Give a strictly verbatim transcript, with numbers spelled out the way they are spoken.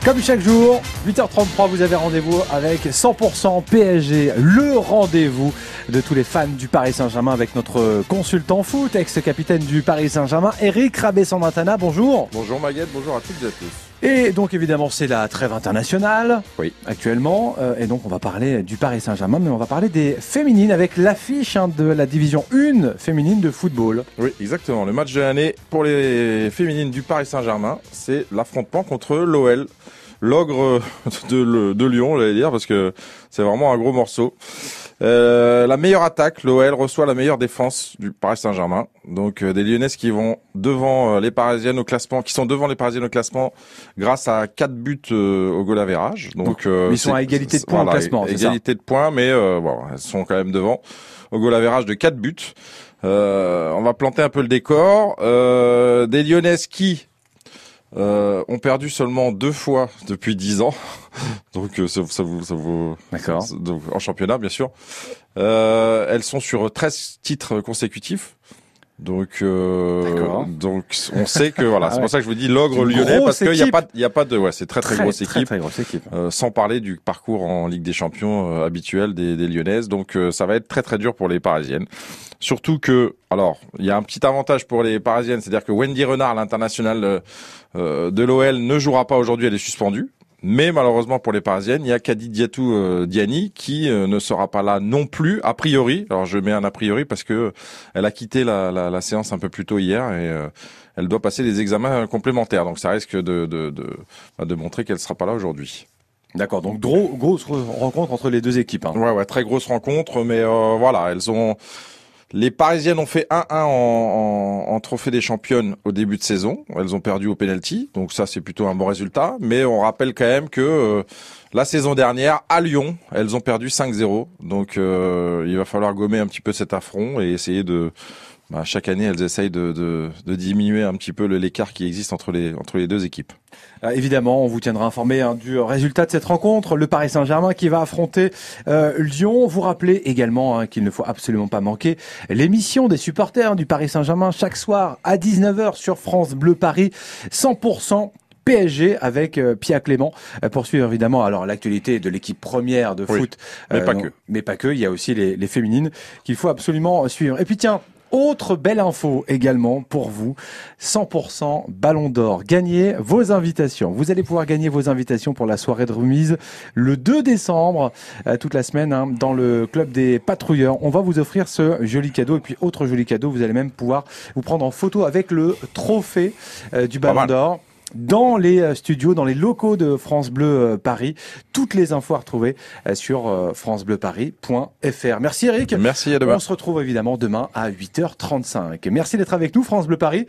Comme chaque jour, huit heures trente-trois, vous avez rendez-vous avec cent pour cent P S G, le rendez-vous de tous les fans du Paris Saint-Germain avec notre consultant foot, ex-capitaine du Paris Saint-Germain, Eric Rabé-Sandratana. Bonjour. Bonjour Maguette, bonjour à toutes et à tous. Et donc évidemment c'est la trêve internationale oui. actuellement, euh, et donc on va parler du Paris Saint-Germain, mais on va parler des féminines avec l'affiche hein, de la division un féminine de football. Oui, exactement. Le match de l'année pour les féminines du Paris Saint-Germain, c'est l'affrontement contre l'O L. L'ogre de, de Lyon, j'allais dire, parce que c'est vraiment un gros morceau. Euh, la meilleure attaque, l'O L reçoit la meilleure défense du Paris Saint-Germain. Donc euh, des Lyonnaises qui vont devant euh, les Parisiennes au classement, qui sont devant les Parisiennes au classement grâce à quatre buts euh, au goal average. Donc euh, ils sont à égalité de points voilà, au classement. Égalité de points, mais euh, bon, elles sont quand même devant au goal average de quatre buts. Euh, on va planter un peu le décor. Euh, des Lyonnaises qui Euh, ont perdu seulement deux fois depuis dix ans, donc ça, ça vous, ça vous, d'accord. Ça, donc, en championnat bien sûr. Euh, elles sont sur treize titres consécutifs, donc euh, donc on sait que voilà, ah c'est ouais. pour ça que je vous dis l'ogre lyonnais parce qu'il y a pas, il y a pas de, ouais, c'est très très, très grosse équipe, très, très grosse équipe. Euh, sans parler du parcours en Ligue des Champions euh, habituel des, des Lyonnaises, donc euh, ça va être très très dur pour les Parisiennes. Surtout que, alors, il y a un petit avantage pour les Parisiennes, c'est-à-dire que Wendy Renard, l'internationale euh, de l'O L, ne jouera pas aujourd'hui, elle est suspendue. Mais malheureusement pour les Parisiennes, il y a Kadi Diatou euh, Diani qui euh, ne sera pas là non plus, a priori. Alors je mets un a priori parce que elle a quitté la, la, la séance un peu plus tôt hier et euh, elle doit passer des examens complémentaires. Donc ça risque de, de, de, de montrer qu'elle ne sera pas là aujourd'hui. D'accord, donc gros, grosse rencontre entre les deux équipes. Hein. Ouais, ouais, très grosse rencontre, mais euh, voilà, elles ont... Les Parisiennes ont fait un un en, en, en trophée des championnes au début de saison. Elles ont perdu au penalty, donc ça c'est plutôt un bon résultat. Mais on rappelle quand même que euh, la saison dernière, à Lyon, elles ont perdu cinq zéro. Donc euh, il va falloir gommer un petit peu cet affront et essayer de... Bah, chaque année, elles essayent de, de, de diminuer un petit peu l'écart qui existe entre les, entre les deux équipes. Euh, évidemment, on vous tiendra informé hein, du résultat de cette rencontre. Le Paris Saint-Germain qui va affronter euh, Lyon. Vous rappelez également hein, qu'il ne faut absolument pas manquer l'émission des supporters du Paris Saint-Germain chaque soir à dix-neuf heures sur France Bleu Paris. cent pour cent P S G avec euh, Pia Clément euh, pour suivre évidemment alors l'actualité de l'équipe première de oui, foot. Mais euh, pas non, que. Mais pas que. Il y a aussi les, les féminines qu'il faut absolument suivre. Et puis tiens. Autre belle info également pour vous, cent pour cent Ballon d'Or. Gagnez vos invitations. Vous allez pouvoir gagner vos invitations pour la soirée de remise le deux décembre, euh, toute la semaine, hein, dans le club des patrouilleurs. On va vous offrir ce joli cadeau. Et puis, autre joli cadeau, vous allez même pouvoir vous prendre en photo avec le trophée euh, du Ballon d'Or. Dans les studios, dans les locaux de France Bleu Paris. Toutes les infos à retrouver sur francebleuparis point f r. Merci Eric. Merci, à demain. On se retrouve évidemment demain à huit heures trente-cinq. Merci d'être avec nous, France Bleu Paris.